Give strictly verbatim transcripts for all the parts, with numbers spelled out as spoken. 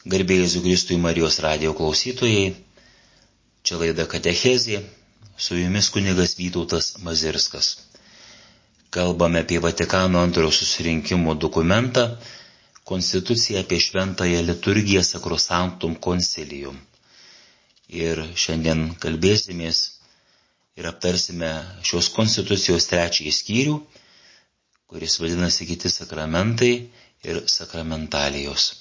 Garbė Jėzui Kristui, Marijos radijo klausytojai, čia laida Katechezė, su jumis kunigas Vytautas Mazirskas. Kalbame apie Vatikano antrojo susirinkimo dokumentą, konstituciją apie šventąją liturgiją Sacrosanctum Concilium. Ir šiandien kalbėsimės ir aptarsime šios konstitucijos trečiąjį skyrių, kuris vadinasi Kiti sakramentai ir sakramentalijos.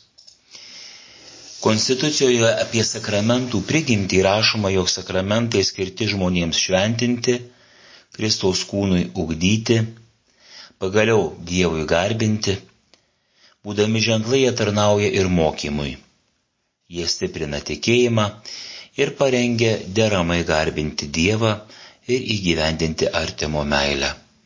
Konstitucijoje apie sakramentų prigimtį rašoma, jog sakramentai skirti žmonėms šventinti, Kristaus kūnui ugdyti, pagaliau Dievui garbinti, būdami ženklai jie tarnauja ir mokymui. Jie stiprina tikėjimą ir parengia deramai garbinti Dievą ir įgyvendinti artimo meilę.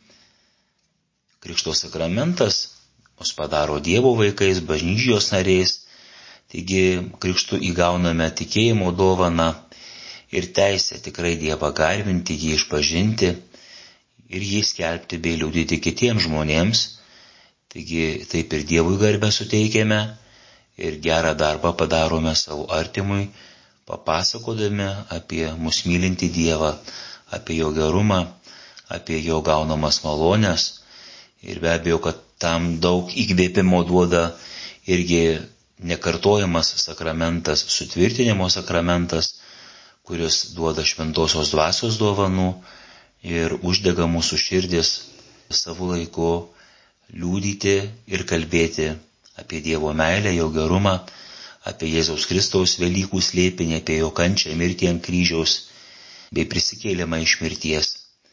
Krikšto sakramentas mus padaro Dievo vaikais, bažnyčios nariais. Taigi krikštu įgauname tikėjimo dovaną ir teisę tikrai Dievą garbinti, jį išpažinti ir jį skelbti bei liudyti kitiems žmonėms. Taigi taip ir Dievui garbę suteikiame ir gerą darbą padarome savo artimui, papasakodami apie mus mylintį Dievą, apie jo gerumą, apie jo gaunamas malonės. Ir be abejo, kad tam daug įkvėpimo duoda irgi nekartojamas sakramentas, sutvirtinimo sakramentas, kuris duoda šventosios dvasios dovanų ir uždega mūsų širdis savo laiku liudyti ir kalbėti apie Dievo meilę, jo gerumą, apie Jėzaus Kristaus Velykų slėpinį, apie jo kančią, mirtį ant kryžiaus bei prisikėlimą iš mirties.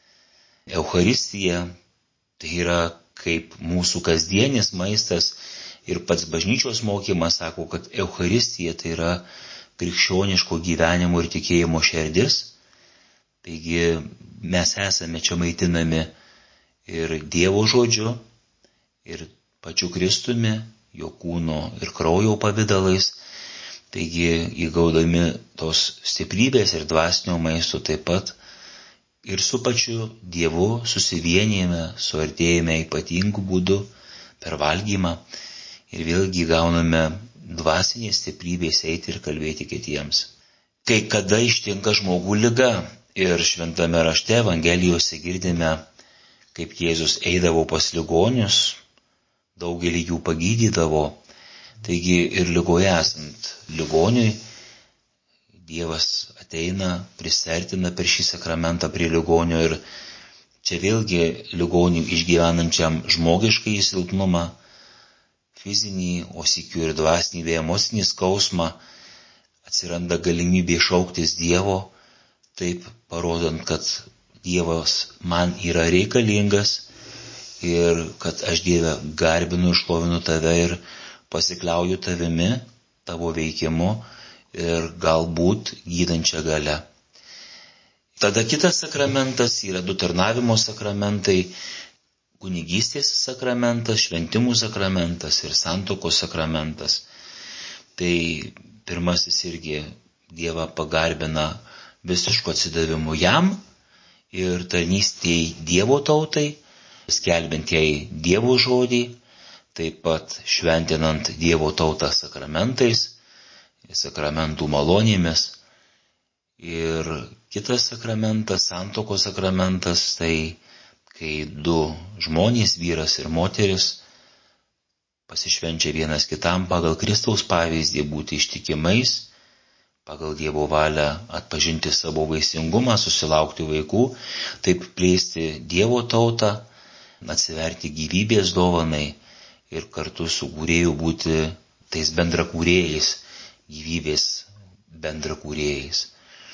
Eucharistija tai yra kaip mūsų kasdienis maistas. Ir pats bažnyčios mokymas sako, kad Eucharistija tai yra krikščioniško gyvenimo ir tikėjimo šerdis. Taigi mes esame čia maitinami ir Dievo žodžiu, ir pačiu Kristumi, jo kūno ir kraujo pavidalais. Taigi įgaudami tos stiprybės ir dvasinio maisto taip pat ir su pačiu Dievu susivienijame, suartėjame ypatingų būdų per valgymą. Ir vėlgi gauname dvasinės stiprybės eiti ir kalbėti kitiems. Kai kada ištinka žmogų liga ir šventame rašte Evangelijose girdime, kaip Jėzus eidavo pas ligonius, daugelį jų pagydydavo. Taigi ir ligoje esant ligoniui, Dievas ateina, prisertina per šį sakramentą prie ligonio ir čia vėlgi ligonių išgyvenančiam žmogiškai silpnumą, fizinį, o sykiu ir dvasinį bei emocinį skausmą, atsiranda galimybė šauktis Dievo, taip parodant, kad Dievas man yra reikalingas ir kad aš Dieve garbinu, šlovinu tave ir pasikliauju tavimi, tavo veikimu ir galbūt gydančia galia. Tada kitas sakramentas yra du tarnavimo sakramentai. Kunigystės sakramentas, šventimų sakramentas ir santuokos sakramentas. Tai pirmasis irgi Dievą pagarbina visišku atsidavimu jam ir tarnystėj Dievo tautai, skelbiant jai Dievo žodį, taip pat šventinant Dievo tautą sakramentais, sakramentų malonėmis. Ir kitas sakramentas, santuokos sakramentas, tai kai du žmonės, vyras ir moteris, pasišvenčia vienas kitam pagal Kristaus pavyzdį būti ištikimais, pagal Dievo valią atpažinti savo vaisingumą, susilaukti vaikų, taip plėsti Dievo tautą, atsiverti gyvybės dovanai ir kartu su kūrėju būti tais bendrakūrėjais, gyvybės bendrakūrėjais.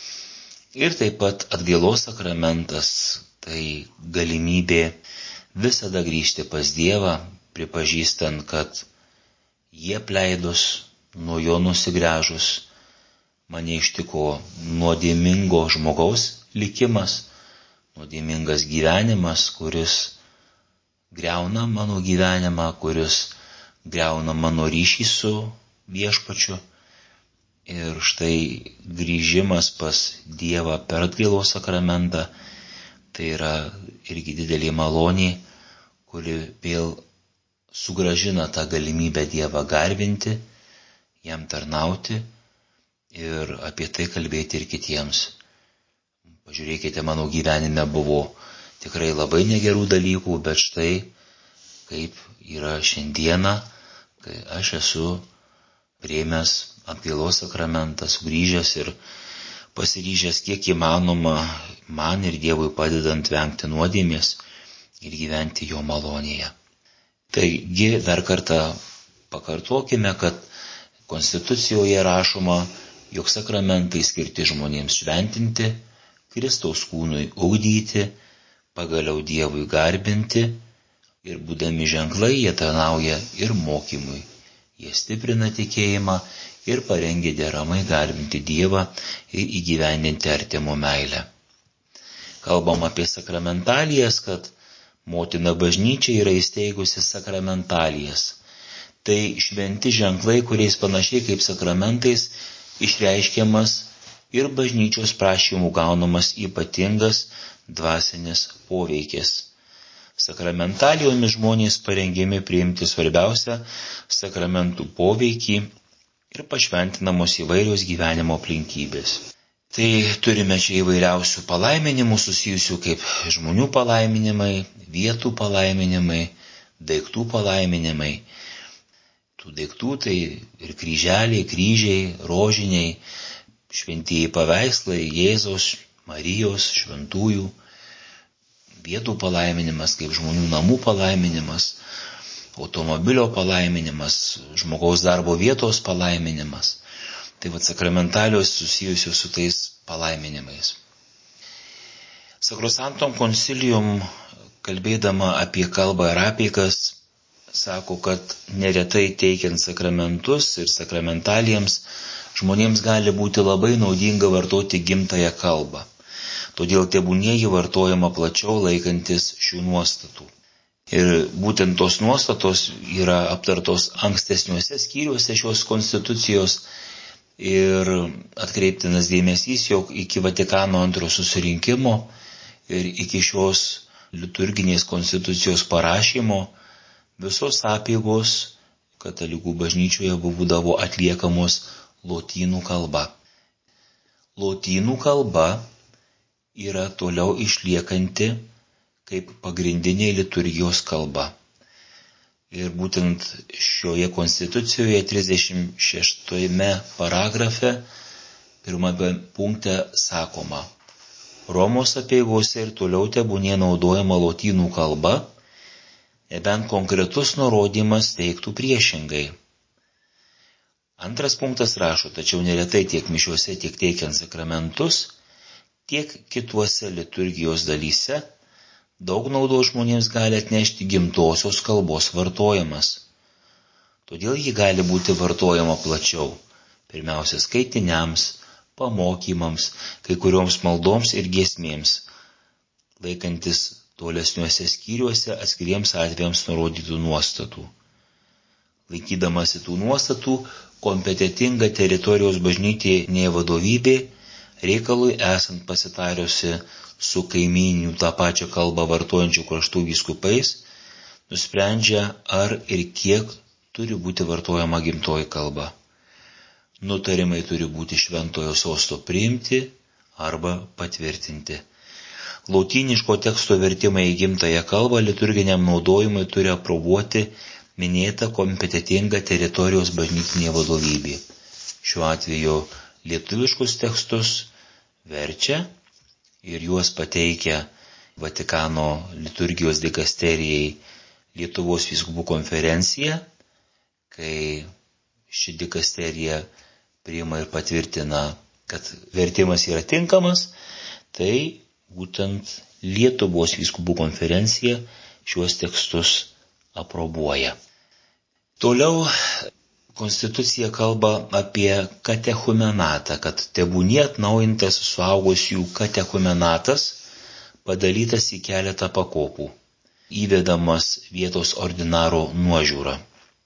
Ir taip pat atgailos sakramentas, tai galimybė visada grįžti pas Dievą, pripažįstant, kad jie pleidus, nuo jo nusigręžus, mane ištiko nuodėmingo žmogaus likimas, nuodėmingas gyvenimas, kuris griauna mano gyvenimą, kuris griauna mano ryšį su viešpačiu. Ir štai grįžimas pas Dievą per atgailos sakramentą, tai yra irgi didelė malonė, kuri vėl sugražina tą galimybę Dievą garbinti, jam tarnauti ir apie tai kalbėti ir kitiems. Pažiūrėkite, mano gyvenime buvo tikrai labai negerų dalykų, bet štai kaip yra šiandieną, kai aš esu priėmęs atgailos sakramentą, sugrįžęs ir pasiryžęs kiek įmanoma man ir Dievui padedant vengti nuodėmės ir gyventi jo malonėje. Taigi dar kartą pakartokime, kad Konstitucijoje rašoma, jog sakramentai skirti žmonėms šventinti, Kristaus kūnui ugdyti, pagaliau Dievui garbinti ir būdami ženklai jie tarnauja ir mokymui. Jie stiprina tikėjimą ir parengia deramai garbinti Dievą ir įgyvendinti artimo meilę. Kalbam apie sakramentalijas, kad motina bažnyčia yra įsteigusi sakramentalijas. Tai šventi ženklai, kuriais panašiai kaip sakramentais išreiškiamas ir bažnyčios prašymų gaunamas ypatingas dvasinis poveikis. Sakramentalijomis žmonės parengiami priimti svarbiausią sakramentų poveikį ir pašventinamos įvairios gyvenimo aplinkybės. Tai turime čia įvairiausių palaiminimų susijusių kaip žmonių palaiminimai, vietų palaiminimai, daiktų palaiminimai. Tų daiktų tai ir kryželiai, kryžiai, rožiniai, šventieji paveikslai, Jėzaus, Marijos, šventųjų, vietų palaiminimas kaip žmonių namų palaiminimas, automobilio palaiminimas, žmogaus darbo vietos palaiminimas. Tai vat sakramentalios susijusios su tais palaiminimais. Sakrosanktum Concilium, kalbėdama apie kalbą ir apeigas, sako, kad neretai teikiant sakramentus ir sakramentaliems žmonėms gali būti labai naudinga vartoti gimtąją kalbą. Todėl tebūnie ji vartojama plačiau laikantis šių nuostatų. Ir būtent tos nuostatos yra aptartos ankstesniuose skyriuose šios konstitucijos ir atkreiptinas dėmesys, jog iki Vatikano antrojo susirinkimo ir iki šios liturginės konstitucijos parašymo visos apeigos katalikų bažnyčioje būdavo atliekamos lotynų kalba. Lotynų kalba yra toliau išliekanti kaip pagrindinė liturgijos kalba. Ir būtent šioje konstitucijoje trisdešimt šeštajame paragrafe pirmame punkte sakoma: Romos apeigose ir toliau tebūnie naudojama lotynų kalba, nebent konkretus nurodymas teiktų priešingai. Antras punktas rašo, tačiau neretai tiek mišiuose, tiek teikiant sakramentus, tiek kituose liturgijos dalyse daug naudos žmonėms gali atnešti gimtosios kalbos vartojimas. Todėl ji gali būti vartojama plačiau, pirmiausia skaitiniams, pamokymams, kai kurioms maldoms ir giesmėms, laikantis tolesniuose skyriuose atskiriems atvejams nurodytų nuostatų. Laikydamasi tų nuostatų, kompetitinga teritorijos bažnytinė vadovybė, reikalui esant pasitariusi su kaimyninių tą pačią kalbą vartojančių kraštų vyskupais, nusprendžia, ar ir kiek turi būti vartojama gimtoji kalba. Nutarimai turi būti šventojo sosto priimti arba patvirtinti. Lotyniško teksto vertimai į gimtąją kalbą liturginiam naudojimui turi aprobuoti minėta kompetitinga teritorijos bažnytinė vadovybė. Šiuo atveju lietuviškus tekstus verčia ir juos pateikia Vatikano liturgijos dikasterijai Lietuvos vyskupų konferencija, kai ši dikasterija priima ir patvirtina, kad vertimas yra tinkamas, tai būtent Lietuvos vyskupų konferencija šiuos tekstus aprobuoja. Toliau konstitucija kalba apie katechumenatą, kad tebūnie atnaujintas suaugusiųjų katechumenatas padalytas į keletą pakopų, įvedamas vietos ordinaro nuožiūra.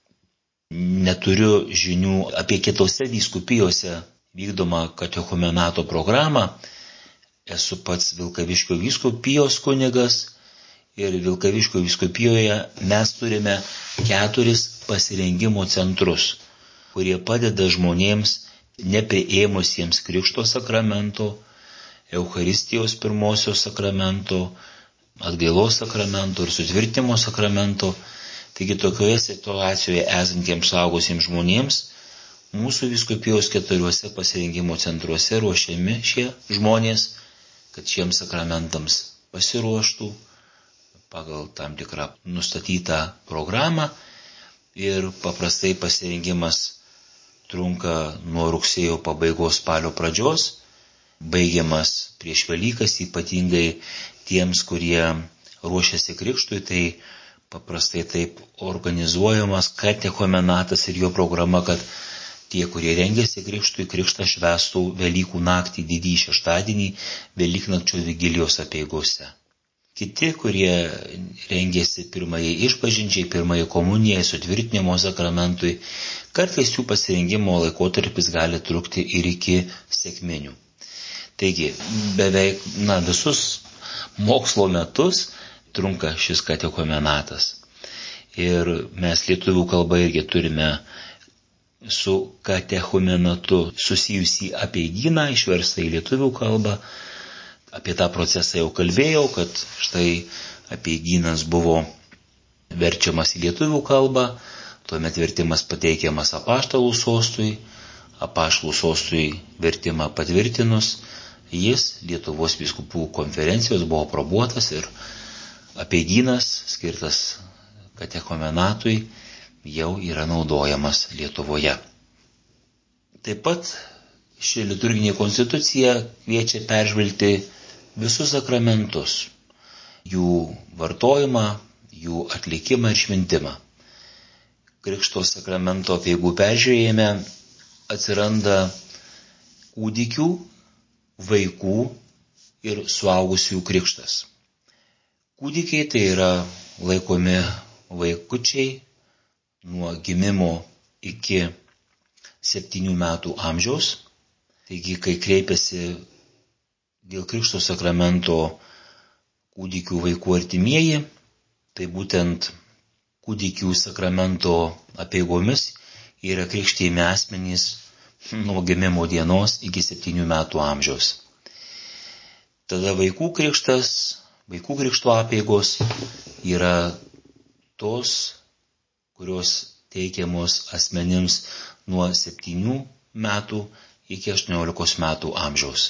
Neturiu žinių apie kitose vyskupijose vykdomą katechumenato programą. Esu pats Vilkaviškio vyskupijos kunigas ir Vilkaviškio vyskupijoje mes turime keturis pasirengimo centrus. kurie padeda žmonėms nepriėmusiems Krikšto sakramento, Eucharistijos pirmosios sakramento, atgailos sakramento ir sutvirtinimo sakramento. Taigi tokioje situacijoje esantiems suaugusiems žmonėms mūsų vyskupijos keturiuose pasirengimo centruose ruošiami šie žmonės, kad šiems sakramentams pasiruoštų pagal tam tikrą nustatytą programą, ir paprastai pasirengimas trunka nuo rugsėjo pabaigos spalio pradžios, baigiamas prieš Velykas, ypatingai tiems, kurie ruošiasi krikštui, tai paprastai taip organizuojamas katechumenatas ir jo programa, kad tie, kurie rengiasi krikštui, krikštą švęstų Velykų naktį, didįjį šeštadienį, Velyknakčio vigilijos apeigose. Kiti, kurie rengėsi pirmąjį išpažinčiai, pirmąjį komunijai, sutvirtinimo sakramentui, kartais jų pasirengimo laikotarpis gali trukti ir iki sekminių. Taigi, beveik na, visus mokslo metus trunka šis katechumenatas. Ir mes lietuvių kalbą irgi turime su katechumenatu susijusį apeigyną, išverstą į lietuvių kalbą. Apie tą procesą jau kalbėjau, kad štai apeigynas buvo verčiamas į lietuvių kalbą, tuomet vertimas pateikiamas apaštalų sostui, apaštalų sostui vertimą patvirtinus, jis Lietuvos vyskupų konferencijos buvo aprobuotas ir apeigynas skirtas katechumenatui jau yra naudojamas Lietuvoje. Taip pat ši liturginė konstitucija kviečia peržvelgti visus sakramentus, jų vartojimą, jų atlikimą ir šventimą. Krikšto sakramento apeigų peržiūrėjime atsiranda kūdikių, vaikų ir suaugusių krikštas. Kūdikiai tai yra laikomi vaikučiai nuo gimimo iki septynių metų amžiaus. Taigi, kai kreipiasi dėl Krikšto sakramento kūdikių vaikų artimieji, tai būtent kūdikių sakramento apeigomis yra krikštijami asmenys nuo gimimo dienos iki septynių metų amžiaus. Tada vaikų krikštas, vaikų krikšto apeigos yra tos, kurios teikiamos asmenims nuo septynių metų iki aštuoniolikos metų amžiaus.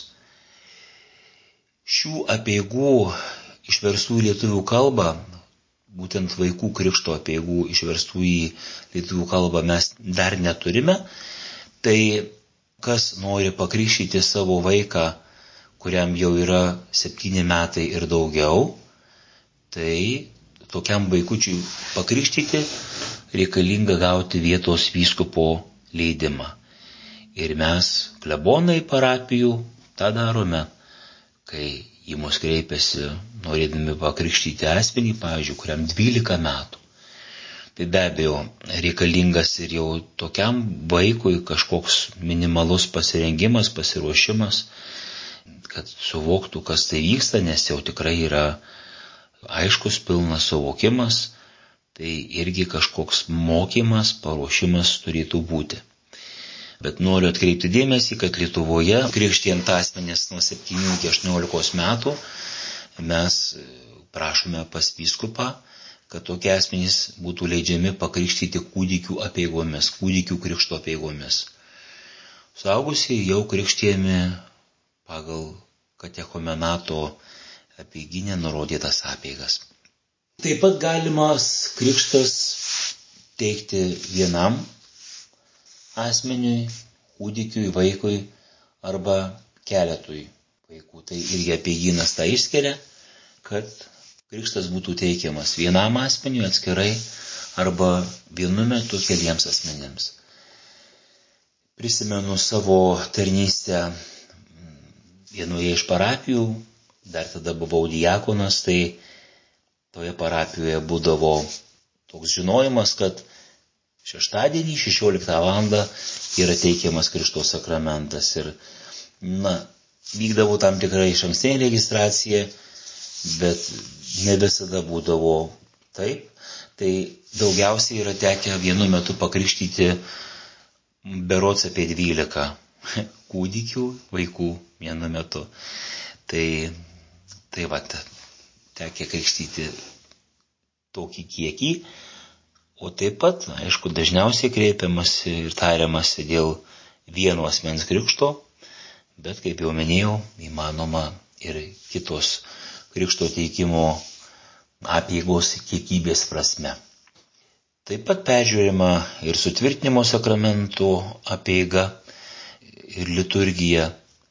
Šių apeigų išverstų į lietuvių kalbą, būtent vaikų krikšto apeigų išverstų į lietuvių kalbą mes dar neturime, tai kas nori pakrikštyti savo vaiką, kuriam jau yra septyni metai ir daugiau, tai tokiam vaikučiui pakrikštyti reikalinga gauti vietos vyskupo leidimą. Ir mes, klebonai parapijų, tą darome, kai į mus kreipiasi norėdami pakrikštyti asmenį, pavyzdžiui, kuriam dvylika metų. Tai be abejo reikalingas ir jau tokiam vaikui kažkoks minimalus pasirengimas, pasiruošimas, kad suvoktų, kas tai vyksta, nes jau tikrai yra aiškus, pilnas suvokimas, tai irgi kažkoks mokymas, paruošimas turėtų būti. Bet noriu atkreipti dėmesį, kad Lietuvoje krikštijant asmenis nuo septynių iki aštuoniolikos metų mes prašome pas vyskupą, kad tokie asmenys būtų leidžiami pakrikštyti kūdikių apeigomis, kūdikių krikšto apeigomis. Suaugusiai jau krikštijami pagal katechumenato apeiginę nurodytas apeigas. Taip pat galimas krikštas teikti vienam asmeniui, kūdikiui, vaikui arba keletui vaikų. Tai irgi apeigynas tą išskiria, kad krikštas būtų teikiamas vienam asmeniui atskirai arba vienu metu keliems asmenims. Prisimenu savo tarnystę vienoje iš parapijų, dar tada buvau diakonas, tai toje parapijoje būdavo toks žinojimas, kad šeštadienį šešioliktą valandą yra teikiamas Krikšto sakramentas ir, na, vykdavo tam tikrai išankstinė registracija, bet ne visada būdavo taip. Tai daugiausiai yra tekę vienu metu pakrikštyti berods apie dvylika kūdikių, vaikų vienu metu. Tai, tai va, tekė krikštyti tokį kiekį, o taip pat, aišku, dažniausiai kreipiamasi ir tariamasi dėl vieno asmens krikšto, bet, kaip jau minėjau, įmanoma ir kitos krikšto teikimo apeigos kiekybės prasme. Taip pat peržiūrima ir sutvirtinimo sakramento apeiga ir liturgija.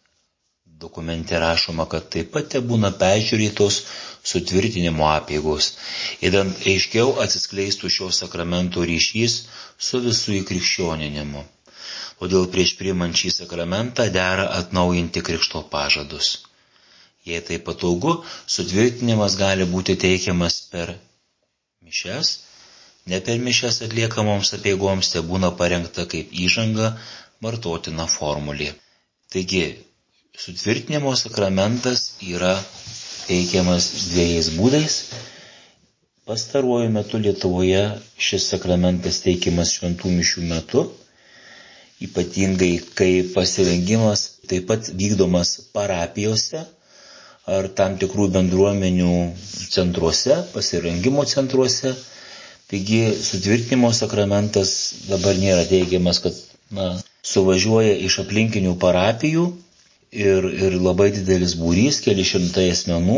Dokumente rašoma, kad taip pat būna peržiūrėtos sutvirtinimo apeigos, idant aiškiau atsiskleistų šio sakramento ryšys su visų įkrikščioninimu. Todėl prieš priimant šį sakramentą dera atnaujinti krikšto pažadus. Jei tai patogu, sutvirtinimas gali būti teikiamas per mišias, ne per mišias atliekamoms apeigoms, tai būna parengta kaip įžanga vartotina formulė. Taigi, sutvirtinimo sakramentas yra teikiamas dviejais būdais. Pastaruoju metu Lietuvoje šis sakramentas teikiamas šventų mišių metu, ypatingai kai pasirengimas taip pat vykdomas parapijose ar tam tikrų bendruomenių centruose, pasirengimo centruose. Taigi sutvirtinimo sakramentas dabar nėra teikiamas, kad na, suvažiuoja iš aplinkinių parapijų ir, ir labai didelis būrys, keli šimtai asmenų,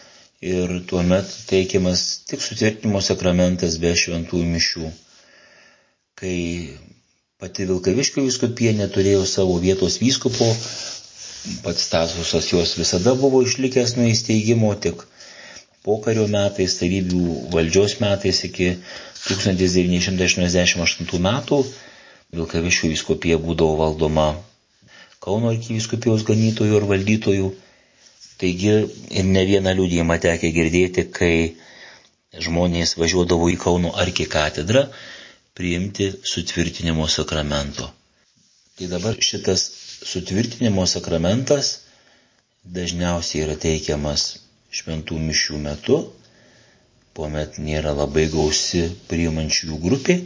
ir tuomet teikiamas tik sutvirtinimo sakramentas be šventųjų mišių. Kai pati Vilkaviškio vyskupija neturėjo savo vietos vyskupo, pats statusas jos visada buvo išlikęs nuo įsteigimo, tik pokario metais, Tarybų valdžios metais iki tūkstantis devyni šimtai aštuoniasdešimt aštuntų metų Vilkaviškio vyskupija būdavo valdoma Kauno arkivyskupijos ganytojų ir valdytojų. Taigi ir ne vieną liudijimą tekę girdėti, kai žmonės važiuodavo į Kauno arkikatedrą priimti sutvirtinimo sakramento. Tai dabar šitas sutvirtinimo sakramentas dažniausiai yra teikiamas šventų mišių metu, kuomet nėra labai gausi priimančiųjų grupė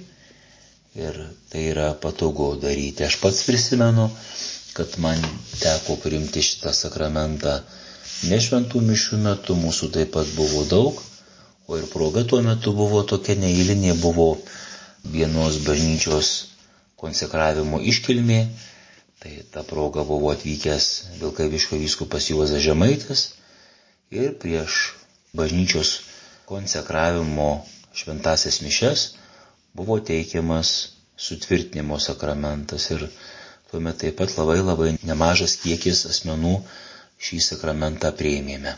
ir tai yra patogu daryti. Aš pats prisimenu, kad man teko priimti šitą sakramentą ne šventų mišių metu, mūsų taip pat buvo daug, o ir proga tuo metu buvo tokia neeilinė, buvo vienos bažnyčios konsekravimo iškilmė. Tai ta proga buvo atvykęs Vilkaviškio vyskupas Juozas Žemaitis ir prieš bažnyčios konsekravimo šventąsias mišias buvo teikiamas sutvirtinimo sakramentas ir tuomet taip pat labai labai nemažas kiekis asmenų šį sakramentą priėmėme.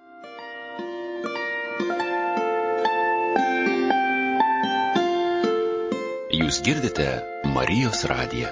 Jūs girdite Marijos radiją.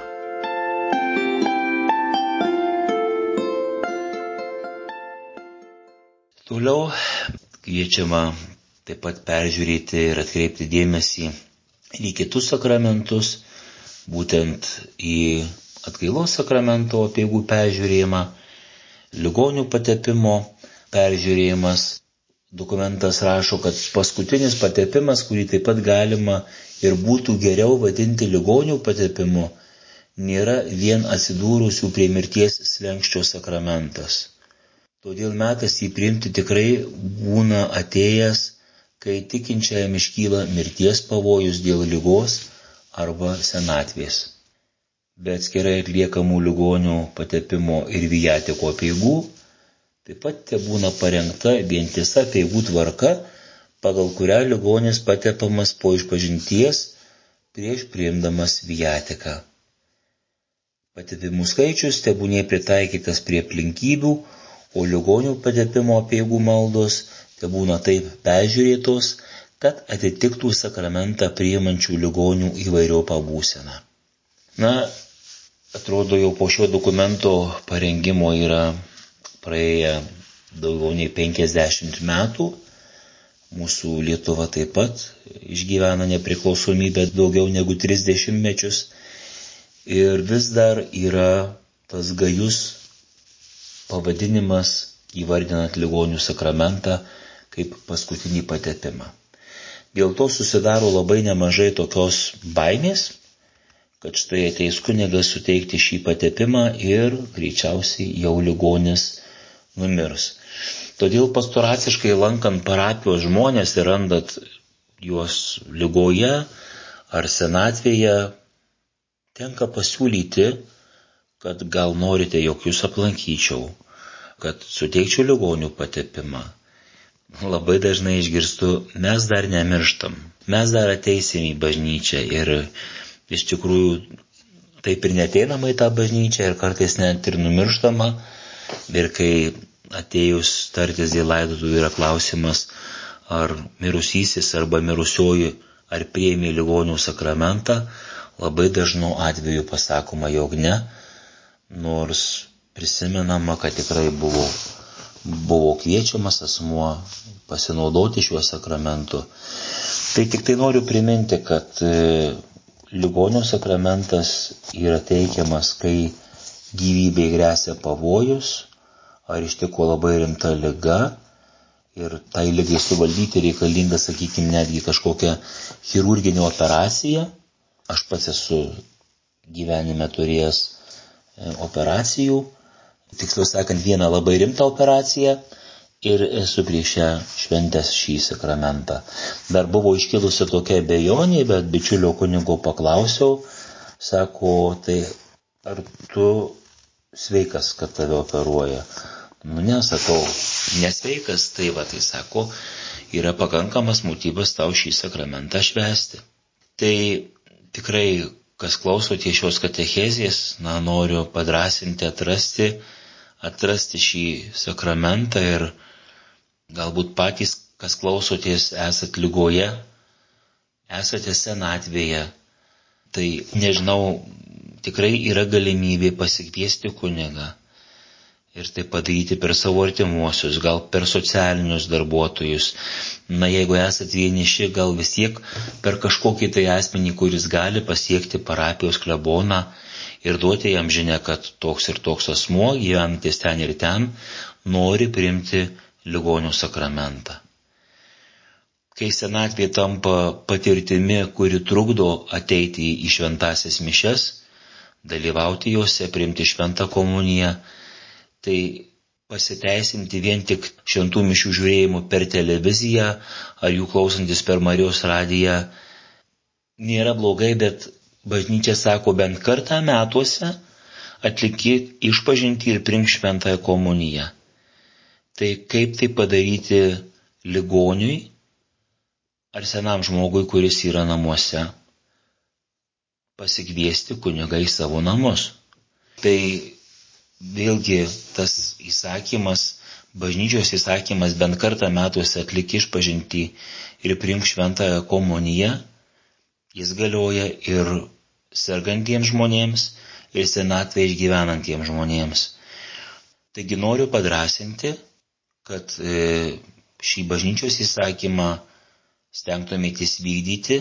Toliau kviečiama taip pat peržiūrėti ir atkreipti dėmesį į kitus sakramentus, būtent į atgailos sakramento apeigų peržiūrėjimą, ligonių patepimo peržiūrėjimas. Dokumentas rašo, kad paskutinis patepimas, kurį taip pat galima ir būtų geriau vadinti ligonių patepimu, nėra vien atsidūrusių prie mirties slenksčio sakramentas. Todėl metas jį priimti tikrai būna atėjęs, kai tikinčiajam iškyla mirties pavojus dėl ligos arba senatvės. Be atskirai atliekamų ligonių patepimo ir viatiko apeigų, taip pat te būna parengta vientisa apeigų tvarka, pagal kurią ligonis patepamas po išpažinties prieš priimdamas viatiką. Patepimų skaičius tebūnie pritaikytas prie aplinkybių, o ligonių patepimo apeigų maldos tebūna taip peržiūrėtos, kad atitiktų sakramentą priimančių ligonių įvairiopą būseną. Na, atrodo, jau po šio dokumento parengimo yra praėję daugiau nei penkiasdešimt metų. Mūsų Lietuva taip pat išgyvena nepriklausomybę daugiau negu trisdešimt mečius. Ir vis dar yra tas gajus pavadinimas įvardinant ligonių sakramentą kaip paskutinį patepimą. Dėl to susidaro labai nemažai tokios baimės, kad štai ateis kunigas suteikti šį patepimą ir greičiausiai jau ligonis numirs. Todėl pastoraciškai lankant parapijos žmonės ir randat juos ligoje ar senatvėje, tenka pasiūlyti, kad gal norite, jog jūs aplankyčiau, kad suteikčiau ligonių patepimą. Labai dažnai išgirstu, mes dar nemirštam, mes dar ateisim į bažnyčią ir iš tikrųjų taip ir neteinama į tą bažnyčią ir kartais net ir numirštama. Ir kai atėjus tartis dėl laidotuvių yra klausimas, ar mirusysis arba mirusioji ar priėmė ligonių sakramentą, labai dažnu atveju pasakoma, jog ne, nors prisimenama, kad tikrai buvo, buvo kviečiamas asmuo pasinaudoti šiuo sakramentu. Tai tik tai noriu priminti, kad ligonio sakramentas yra teikiamas, kai gyvybei gresia pavojus, ar ištiko labai rimta liga ir tai ligai suvaldyti reikalinga, sakykime, netgi kažkokia chirurginė operacija. Aš pats esu gyvenime turėjęs operacijų, tiksliau sakant, vieną labai rimtą operaciją ir esu prieš ją šventęs šį sakramentą. Dar buvo iškilusi tokia abejonė, bet bičiulio kunigo paklausiau, sako, tai ar tu sveikas, kad tave operuoja? Nu, nesakau, nesveikas, tai va, tai sako, yra pakankamas motyvas tau šį sakramentą švęsti. Tai tikrai, kas klausote šios katechezės, na, noriu padrąsinti, atrasti, atrasti šį sakramentą ir galbūt patys, kas klausotės, esat ligoje, esate senatvėje, tai nežinau, tikrai yra galimybė pasikviesti kunigą ir tai padaryti per savo artimuosius, gal per socialinius darbuotojus. Na, jeigu esat vieniši, gal vis tiek per kažkokį tai asmenį, kuris gali pasiekti parapijos kleboną ir duoti jam žinią, kad toks ir toks asmuo, gyvenantis ten ir ten, nori priimti ligonių sakramentą. Kai senatvė tampa patirtimi, kuri trukdo ateiti į šventąsias mišias, dalyvauti juose, priimti šventą komuniją, tai pasiteisinti vien tik šventų mišių žiūrėjimu per televiziją ar jų klausantis per Marijos radiją nėra blogai, bet bažnyčia sako, bent kartą metuose atlikit išpažintį ir priimk šventąją komuniją. Tai kaip tai padaryti ligoniui ar senam žmogui, kuris yra namuose? Pasikviesti kunigą į savo namus. Tai vėlgi tas įsakymas, bažnyčios įsakymas bent kartą metuose atlik išpažintį ir priimk šventąją komuniją, jis galioja ir sergantiems žmonėms, ir senatvę išgyvenantiems žmonėms. Taigi noriu padrąsinti, kad šį bažnyčios įsakymą stengtumėtės vykdyti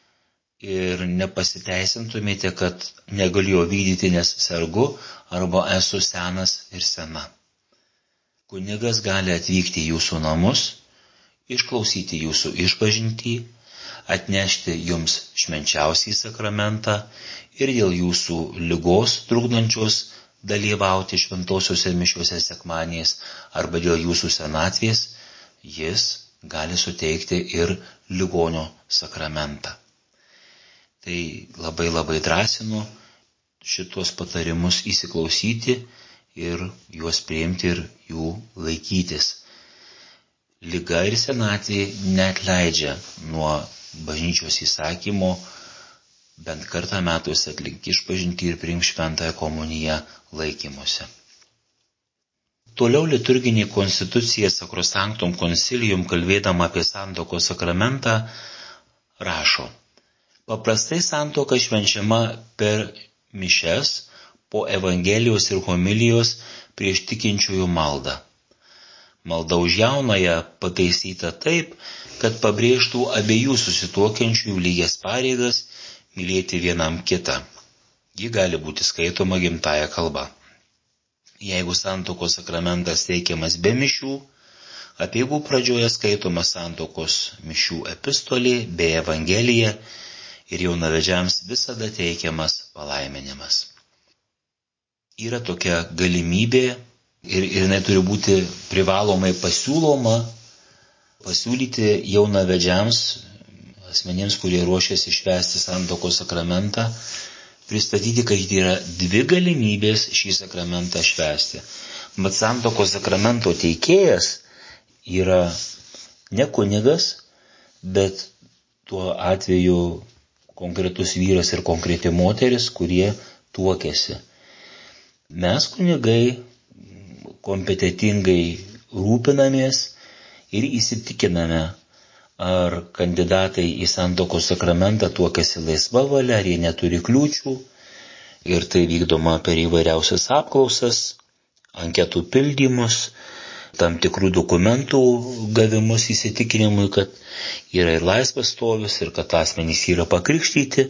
ir nepasiteisintumėte, kad negaliu jo vykdyti, nes sergu arba esu senas ir sena. Kunigas gali atvykti į jūsų namus, išklausyti jūsų išpažintį, atnešti jums švenčiausią sakramentą ir dėl jūsų ligos trukdančios dalyvauti šventosiuose mišiuose sekmadieniais arba dėl jūsų senatvės, jis gali suteikti ir ligonio sakramentą. Tai labai labai drąsinu šitos patarimus įsiklausyti ir juos priimti ir jų laikytis. Liga ir senatvė neatleidžia nuo bažnyčios įsakymo bent kartą metuose atlikti išpažintį ir priimk šventąją komuniją laikymuose. Toliau liturginė konstitucija Sacrosanctum Concilium, kalbėdama apie santuokos sakramentą, rašo: paprastai santuoka švenčiama per mišias, po evangelijos ir homilijos prieš tikinčiųjų maldą. Malda už jaunąją pataisyta taip, kad pabrėžtų abiejų susituokiančiųjų lygias pareigas mylėti vienam kitą. Ji gali būti skaitoma gimtąja kalba. Jeigu santuokos sakramentas teikiamas be mišių, apeigų pradžioje skaitoma santuokos mišių epistolė bei evangelija ir jaunavedžiams visada teikiamas palaiminimas. Yra tokia galimybė ir, ir jinai turi būti privalomai pasiūloma, pasiūlyti jaunavedžiams, asmenims, kurie ruošiasi švęsti santuokos sakramentą, pristatyti, kad yra dvi galimybės šį sakramentą švęsti. Bet santuokos sakramento teikėjas yra ne kunigas, bet tuo atveju konkretus vyras ir konkreti moteris, kurie tuokiasi. Mes kunigai kompetitingai rūpinamės ir įsitikiname, ar kandidatai į santuokos sakramentą tuokiasi laisva valia, ar jie neturi kliūčių. Ir tai vykdoma per įvairiausias apklausas, anketų pildymus, tam tikrų dokumentų gavimus įsitikinimui, kad yra ir laisvas stovis, ir kad asmenys yra pakrikštyti.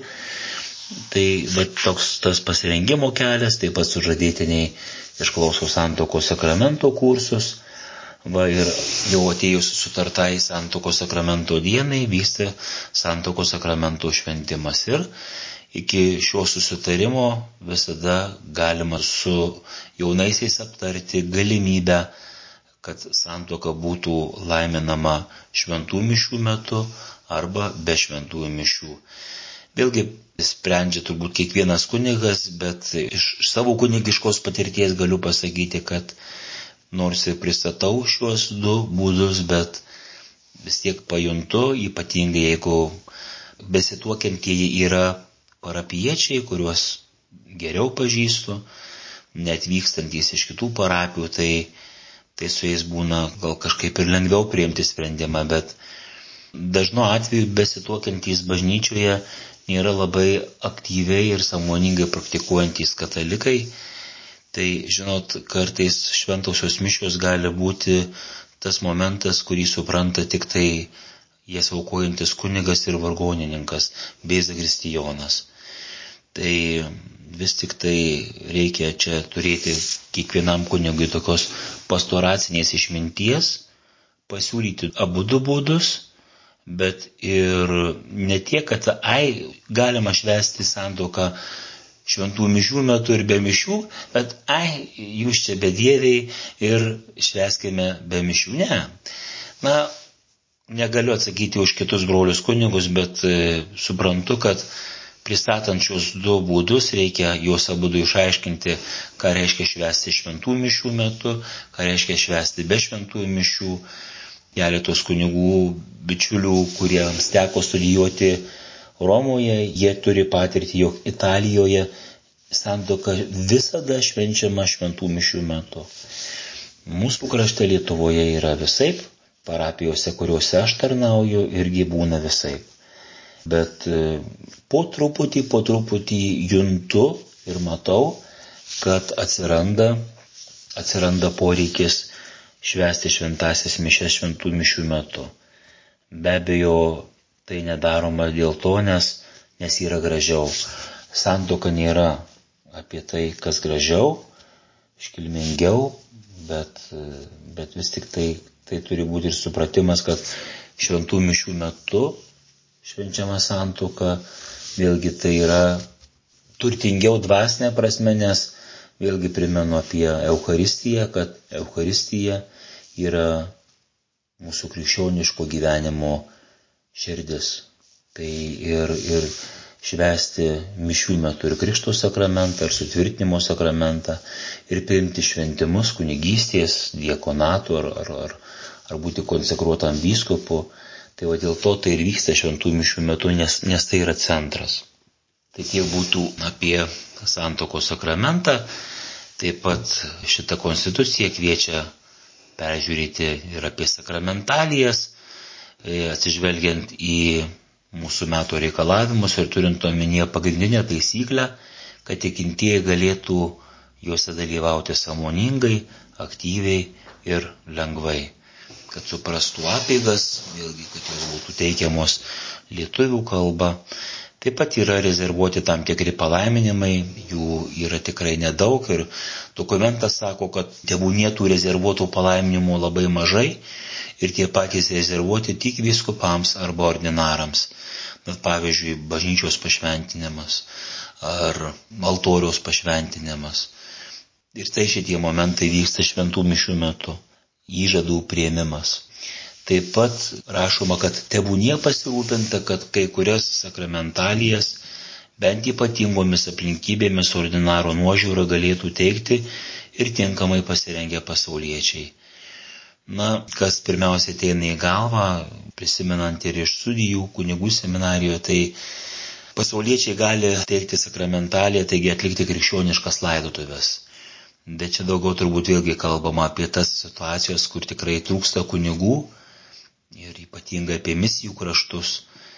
Tai va, toks tas pasirengimo kelias, taip pat sužadėtiniai išklauso santuokos sakramento kursus. Va, ir jau atėjus sutartai santuokos sakramento dienai vyksta santuokos sakramento šventimas. Ir iki šio susitarimo visada galima su jaunaisiais aptarti galimybę, kad santuoka būtų laiminama šventų mišių metu arba be šventųjų mišių. Vėlgi sprendžia turbūt kiekvienas kunigas, bet iš savo kunigiškos patirties galiu pasakyti, kad nors ir pristatau šiuos du būdus, bet vis tiek pajuntu, ypatingai jeigu besituokiantieji yra parapiečiai, kuriuos geriau pažįstu, net vykstantys iš kitų parapijų, tai, tai su jais būna gal kažkaip ir lengviau priimti sprendimą, bet dažnu atveju besituokiantys bažnyčioje nėra labai aktyviai ir sąmoningai praktikuojantys katalikai. Tai, žinot, kartais šventosios mišios gali būti tas momentas, kurį supranta tik tai jas aukojantis kunigas ir vargonininkas bei zakristijonas. Tai vis tik tai reikia čia turėti kiekvienam kunigui tokios pastoracinės išminties, pasiūlyti abu du būdus, bet ir ne tiek, kad ai, galima švęsti santuoką šventų mišių metu ir be mišių, bet ai, jūs čia bedieviai ir švęskime be mišių. Ne. Na, negaliu atsakyti už kitus brolius kunigus, bet e, suprantu, kad pristatant šios du būdus reikia juos abudu išaiškinti, ką reiškia švęsti šventų mišių metu, ką reiškia švęsti be šventųjų mišių. Keletos kunigų bičiulių, kuriems teko studijuoti Romoje, jie turi patirtį, jog Italijoje santuoka visada švenčiama šventų mišių metu. Mūsų krašte Lietuvoje yra visaip, parapijose, kuriuose aš tarnauju, irgi būna visaip. Bet po truputį, po truputį juntu ir matau, kad atsiranda, atsiranda poreikis švęsti šventasis mišias šventų mišių metu. Be abejo, tai nedaroma dėl to, nes, nes yra gražiau. Santuoka nėra apie tai, kas gražiau, iškilmingiau, bet, bet vis tik tai, tai turi būti ir supratimas, kad šventų mišių metu švenčiama santuoka, vėlgi tai yra turtingiau dvasinė prasme, nes vėlgi primenu apie Eucharistiją, kad Eucharistija yra mūsų krikščioniško gyvenimo širdis. Tai ir, ir švęsti mišių metu ir Krikšto sakramentą, ir sutvirtinimo sakramentą, ir priimti šventimus kunigystės, diakonatų, ar, ar, ar, ar būti konsekruotam vyskupu. Tai va dėl to tai ir vyksta šventų mišių metu, nes, nes tai yra centras. Tai tiek būtų apie santuokos sakramentą. Taip pat šita konstitucija kviečia peržiūrėti ir apie sakramentalijas, atsižvelgiant į mūsų metų reikalavimus ir turint omenyje pagrindinę taisyklę, kad tikintieji galėtų juose dalyvauti sąmoningai, aktyviai ir lengvai. Kad suprastų apeigas, vėlgi, kad jos būtų teikiamos lietuvių kalba. Taip pat yra rezervuoti tam tikri palaiminimai, jų yra tikrai nedaug ir dokumentas sako, kad tebūnie tų rezervuotų palaiminimų labai mažai ir tie patys rezervuoti tik vyskupams arba ordinarams. bet pavyzdžiui, bažnyčios pašventinimas ar altoriaus pašventinimas. Ir tai šitie momentai vyksta šventų mišių metu, įžadų priėmimas. Taip pat rašoma, kad tebūnie pasirūpinta, kad kai kurias sakramentalijas bent ypatingomis aplinkybėmis ordinaro nuožiūra galėtų teikti ir tinkamai pasirengę pasauliečiai. Na, kas pirmiausia ateina į galvą, prisimenant ir iš studijų kunigų seminarijoje, tai pasauliečiai gali teikti sakramentaliją, taigi atlikti krikščioniškas laidotuvės. Bet čia daugiau turbūt vėlgi kalbama apie tas situacijas, kur tikrai trūksta kunigų ir ypatingai apie misijų kraštus.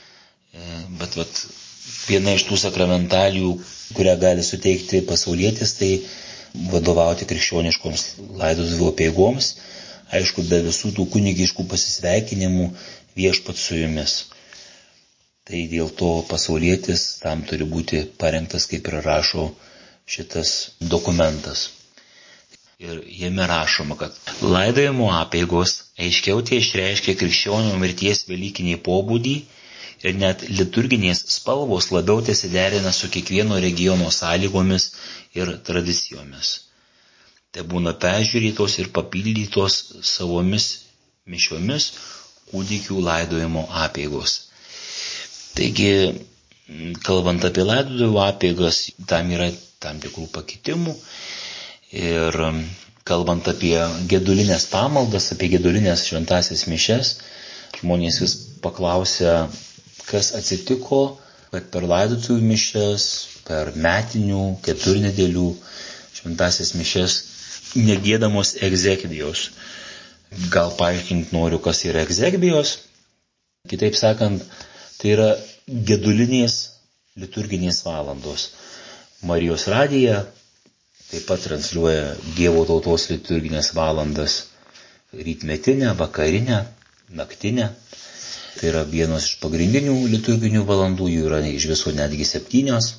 Bet vat, viena iš tų sakramentalijų, kurią gali suteikti pasaulietis, tai vadovauti krikščioniškoms laidotuvių apeigoms, aišku, be visų tų kunigiškų pasisveikinimų viešpat su jumis. Tai dėl to pasaulietis tam turi būti parengtas, kaip ir rašo šitas dokumentas. Ir jame rašoma, kad laidojimo apeigos aiškiau tai išreiškia krikščionių mirties velykinį pobūdį ir net liturginės spalvos labiau tesiderina su kiekvieno regiono sąlygomis ir tradicijomis. Tai būna peržiūrėtos ir papildytos savomis mišiomis kūdikių laidojimo apeigos. Taigi, kalbant apie laidotuvių apeigas, tam yra tam tikrų pakitimų. Ir kalbant apie gedulinės pamaldas, apie gedulinės šventasias mišias, žmonės vis paklausia, kas atsitiko, kad per laidotuvių mišias, per metinių, keturnedėlių šventasias mišias negėdamos egzekvijos. Gal paaiškinti noriu, kas yra egzekvijos. Kitaip sakant, tai yra gedulinės liturginės valandos. Marijos radija taip pat transliuoja Dievo tautos liturginės valandas rytmetinę, vakarinę, naktinę. Tai yra vienos iš pagrindinių liturginių valandų, jų yra iš viso netgi septynios.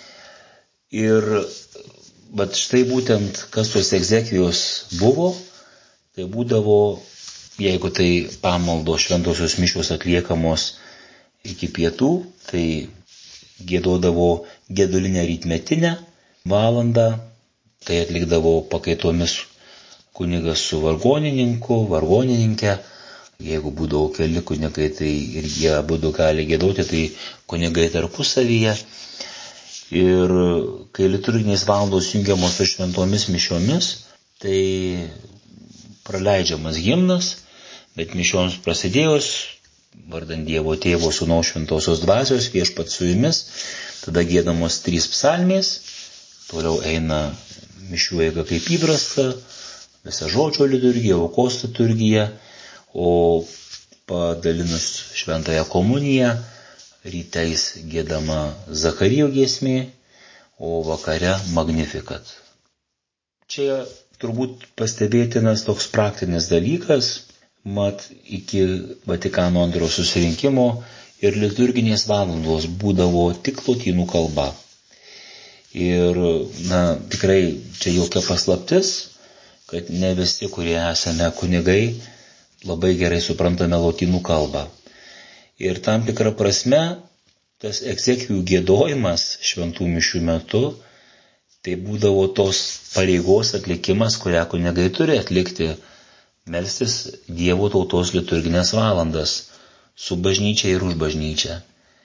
Ir bet štai būtent, kas tos egzekvijos buvo, tai būdavo, jeigu tai pamaldos šventosios mišios atliekamos iki pietų, tai giedodavo gedulinę rytmetinę valandą, tai atlikdavo pakaitomis kunigas su vargonininku, vargonininkė. Jeigu būdavo keli kunigai, tai ir jie būdavo gali giedoti, tai kunigai tarpusavyje. Ir kai liturginės valandos jungiamos su šventomis mišiomis, tai praleidžiamas himnas, bet mišioms prasidėjus, vardant Dievo Tėvo, Sūnaus Šventosios Dvasios, viešpat su jumis, tada giedamos trys psalmės, toliau eina mišių eiga kaip įprasta, visa žodžio liturgija, aukos liturgija, o padalinus šventąją komuniją, rytais giedama Zakarijo giesmė, o vakare Magnificat. Čia turbūt pastebėtinas toks praktinis dalykas, mat iki Vatikano antrojo susirinkimo ir liturginės valandos būdavo tik lotynų kalba. Ir, na, tikrai čia jokia paslaptis, kad ne visi, kurie esame kunigai, labai gerai suprantame lotynų kalbą. Ir tam tikrą prasme, tas egzekvijų giedojimas šventų mišių metu, tai būdavo tos pareigos atlikimas, kurią kunigai turi atlikti, melstis Dievo tautos liturginės valandas su bažnyčia ir už bažnyčią.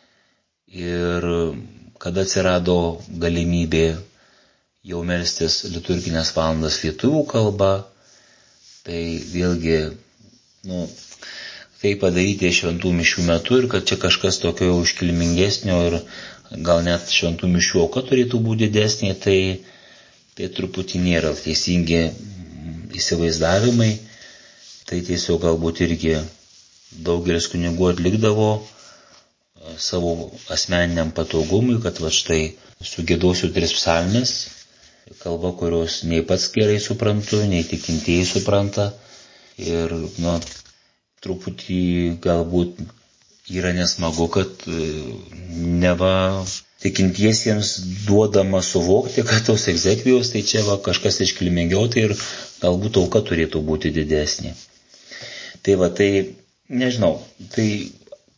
Ir kada atsirado galimybė jau melstis liturginės valandas lietuvių kalba, tai vėlgi, nu, tai padaryti šventų mišių metu ir kad čia kažkas tokio iškilmingesnio ir gal net šventų mišių auka turėtų būti didesnė, tai, tai truputį nėra teisingi įsivaizdavimai. Tai tiesiog galbūt irgi daugelis kunigų atlikdavo savo asmeniniam patogumui, kad va štai sugėdosiu tris psalmes, kalba, kurios nei pats gerai suprantu, nei tikintieji supranta. Ir, nu, truputį galbūt yra nesmagu, kad neva tikintiesiems duodama suvokti, kad tos egzekvijos, tai čia va kažkas iškilmingiau, tai ir galbūt auka turėtų būti didesnė. Tai va, tai, nežinau, tai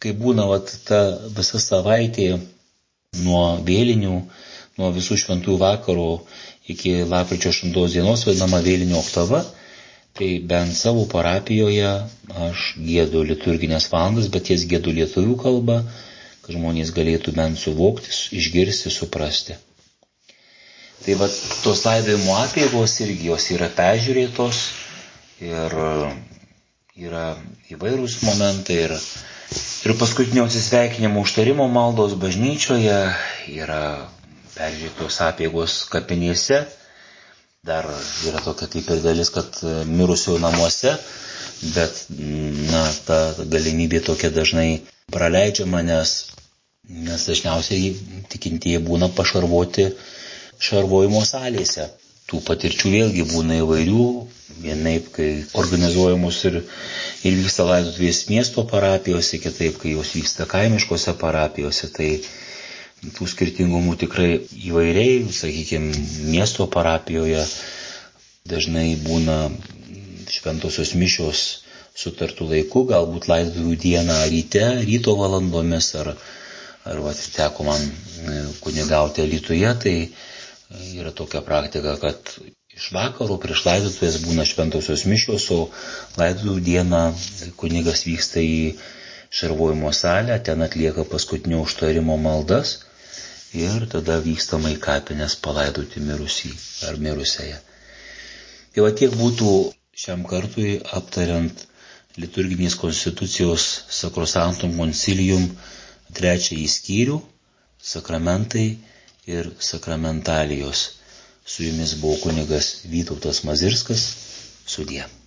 kai būna vat, ta visa savaitė nuo vėlinių, nuo visų šventųjų vakarų iki lapkričio aštuntos dienos, vadinama vėlinių oktava, tai bent savo parapijoje aš giedu liturginės valandas, bet jas giedu lietuvių kalba, kad žmonės galėtų bent suvokti, išgirsti, suprasti. Tai va, tos laidojimo apeigos irgi jos yra peržiūrėtos ir yra įvairūs momentai ir, ir paskutinio atsisveikinimo užtarimo maldos bažnyčioje, yra peržiūrėtos apeigos kapinėse, dar yra tokia kaip ir dalis, kad mirusiųjų namuose, bet na, ta galimybė tokia dažnai praleidžiama, nes, nes dažniausiai tikintieji būna pašarvoti šarvojimo salėse. Tų patirčių vėlgi būna įvairių, vienaip, kai organizuojamos ir, ir vyksta laidotuvės miesto parapijose, kitaip, kai jos vyksta kaimiškose parapijose, tai tų skirtingumų tikrai įvairiai, sakykime, miesto parapijoje dažnai būna šventosios mišios sutartų laiku, galbūt laidotuvių dieną ryte, ryto valandomis, ar, ar va, teko man kunigauti Alytuje, tai yra tokia praktika, kad iš vakaro prieš laidotuvės būna šventosios mišios, o laidotuvių dieną kunigas vyksta į šarvojimo salę, ten atlieka paskutinio užtarimo maldas ir tada vykstama į kapines palaidoti mirusį ar mirusiąją. Tai va tiek būtų šiam kartui aptariant liturginės konstitucijos Sacrosanctum Concilium trečiąjį skyrių, sakramentai ir sakramentalijos. Su jumis buvo kunigas Vytautas Mazirskas. Sudie.